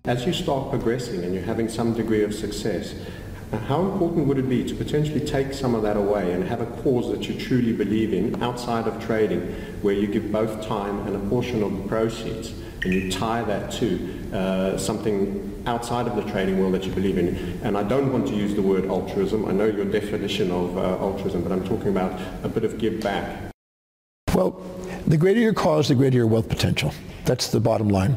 As you start progressing and you're having some degree of success, how important would it be to potentially take some of that away and have a cause that you truly believe in outside of trading, where you give both time and a portion of the proceeds, and you tie that to something outside of the trading world that you believe in? And I don't want to use the word altruism. I know your definition of altruism, but I'm talking about a bit of give back. Well, the greater your cause, the greater your wealth potential. That's the bottom line.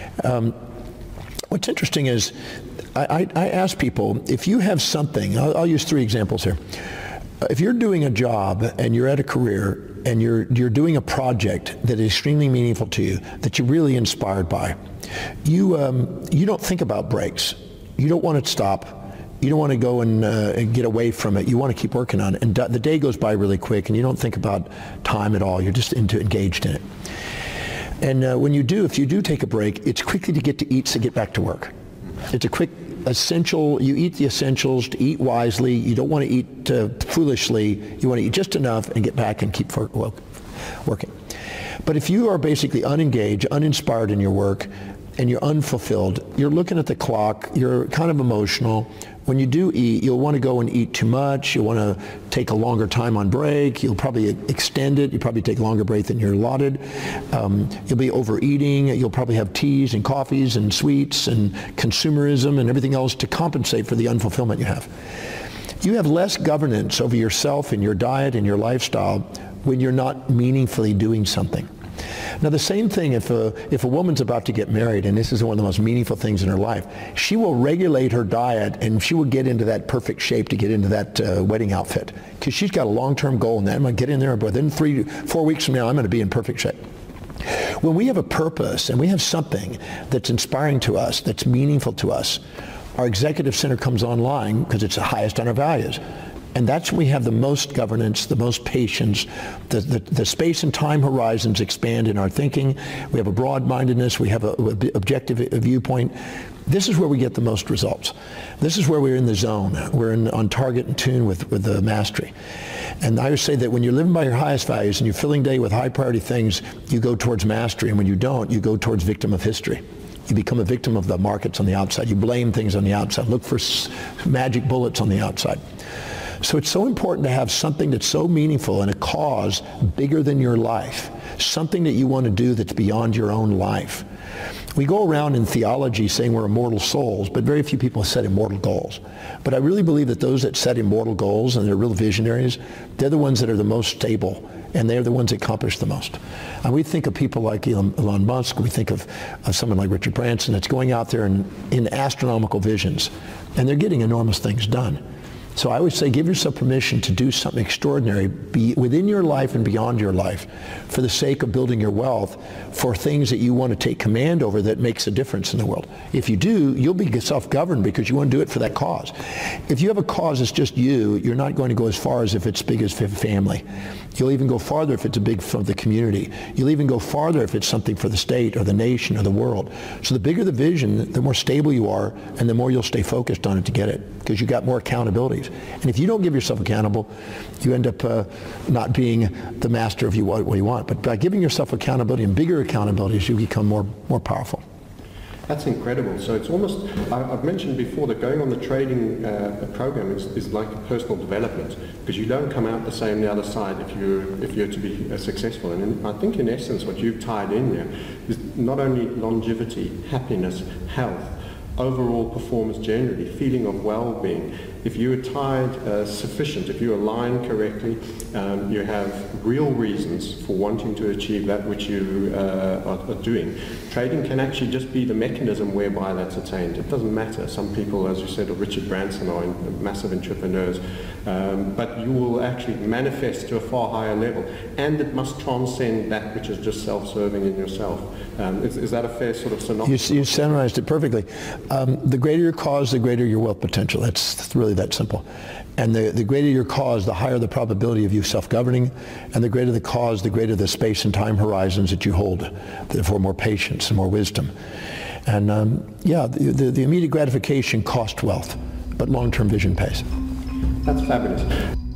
What's interesting is I ask people, if you have something, I'll use 3 examples here. If you're doing a job and you're at a career and you're doing a project that is extremely meaningful to you, that you're really inspired by, you don't think about breaks. You don't want it to stop. You don't want to go and get away from it. You want to keep working on it. And the day goes by really quick and you don't think about time at all. You're just engaged in it. And when you do, if you do take a break, it's quickly to get to eat, so get back to work. It's a quick essential. You eat the essentials to eat wisely. You don't want to eat foolishly. You want to eat just enough and get back and keep working. But if you are basically unengaged, uninspired in your work, and you're unfulfilled, you're looking at the clock, you're kind of emotional. When you do eat, you'll want to go and eat too much. You'll want to take a longer time on break. You'll probably extend it. You'll probably take a longer break than you're allotted. You'll be overeating. You'll probably have teas and coffees and sweets and consumerism and everything else to compensate for the unfulfillment you have. You have less governance over yourself and your diet and your lifestyle when you're not meaningfully doing something. Now the same thing if a woman's about to get married, and this is one of the most meaningful things in her life, she will regulate her diet and she will get into that perfect shape to get into that wedding outfit, because she's got a long-term goal in that. I'm going to get in there, but within 3 to 4 weeks from now I'm going to be in perfect shape. When we have a purpose and we have something that's inspiring to us, that's meaningful to us, our executive center comes online because it's the highest on our values. And that's when we have the most governance, the most patience, the space and time horizons expand in our thinking. We have a broad-mindedness, we have an objective viewpoint. This is where we get the most results. This is where we're in the zone. We're on target and tune with the mastery. And I always say that when you're living by your highest values and you're filling day with high priority things, you go towards mastery. And when you don't, you go towards victim of history. You become a victim of the markets on the outside. You blame things on the outside. Look for magic bullets on the outside. So it's so important to have something that's so meaningful and a cause bigger than your life, something that you want to do that's beyond your own life. We go around in theology saying we're immortal souls, but very few people set immortal goals. But I really believe that those that set immortal goals, and they're real visionaries, they're the ones that are the most stable, and they're the ones that accomplish the most. And we think of people like Elon Musk, we think of someone like Richard Branson that's going out there in astronomical visions, and they're getting enormous things done. So I always say, give yourself permission to do something extraordinary within your life and beyond your life for the sake of building your wealth for things that you want to take command over that makes a difference in the world. If you do, you'll be self-governed because you want to do it for that cause. If you have a cause that's just you're not going to go as far as if it's big as family. You'll even go farther if it's a big for the community. You'll even go farther if it's something for the state or the nation or the world. So the bigger the vision, the more stable you are, and the more you'll stay focused on it to get it, because you got more accountabilities. And if you don't give yourself accountable, you end up not being the master of what you want. But by giving yourself accountability and bigger accountabilities, you become more powerful. That's incredible. So it's almost, I've mentioned before that going on the trading program is like personal development, because you don't come out the same the other side if you're to be successful. And I think in essence what you've tied in there is not only longevity, happiness, health, overall performance generally, feeling of well-being. If you are tied sufficient, if you align correctly, you have real reasons for wanting to achieve that which you are doing. Trading can actually just be the mechanism whereby that's attained. It doesn't matter. Some people, as you said, or Richard Branson, are massive entrepreneurs, but you will actually manifest to a far higher level, and it must transcend that which is just self-serving in yourself. Is that a fair sort of synopsis? You summarized it perfectly. The greater your cause, the greater your wealth potential. That's really that simple. And the greater your cause, the higher the probability of you self-governing, and the greater the cause, the greater the space and time horizons that you hold, therefore more patience and more wisdom. And yeah, the immediate gratification costs wealth, but long-term vision pays. That's fabulous.